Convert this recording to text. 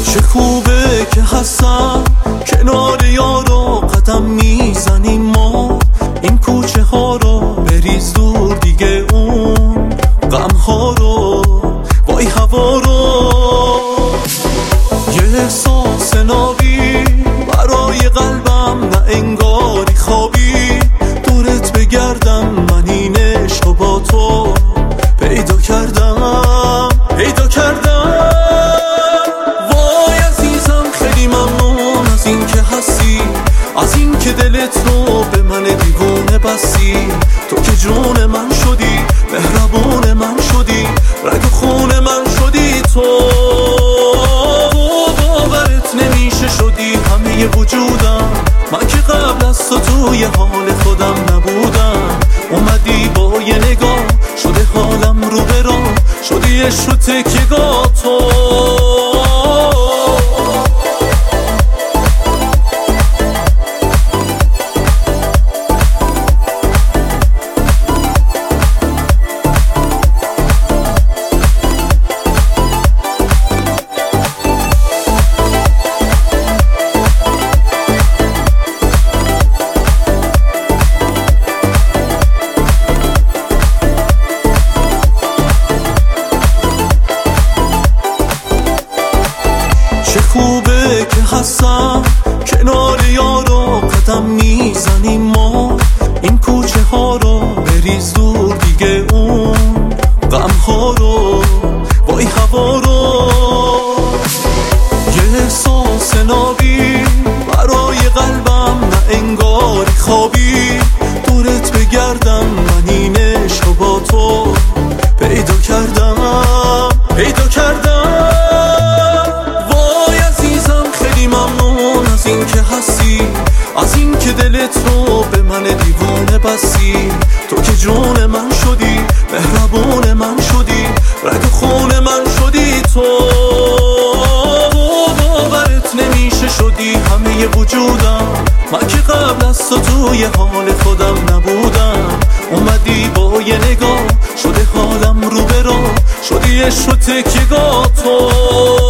چه خوبه که هستم کنار یارو قدم میزنیم ما، این کوچه ها رو بریز دور دیگه، اون غم ها رو وای هوا رو. یه احساس نابی برای قلبم، نه انگاری خوابی دورت بگردم، من این عشق با تو پیدا کردم پیدا کردم. وای عزیزم خیلی ممنون از این که هستی، از این که دلت رو به من دیوونه بستی. تو که جون من شدی، مهربون من شدی، رگ خون من شدی. تو باورت نمیشه شدی همه وجودم، من که قبل از تو توی حال خودم نبودم. اومدی با یه نگاه شده حالم رو به راه، شدی عشق و تکیه‌گاه تو. چه خوبه که هستم کنار یارو قدم میزنیم ما، این کوچه ها رو بریز دور دیگه، اون غم ها رو وای هوا رو. یه احساس نابی برای قلبم، نه انگاری خوابی دورت بگردم، من این عشق با تو پیدا کردم پیدا کردم. از این که هستی، از این که دلت رو به من دیوونه بستی. تو که جون من شدی، مهربون من شدی، رگ خون من شدی. تو باورت نمیشه شدی همه وجودم، من که قبل از تو توی حال خودم نبودم. اومدی با یه نگاه شده حالم رو به راه، شدی عشق و تکیه‌گاه تو.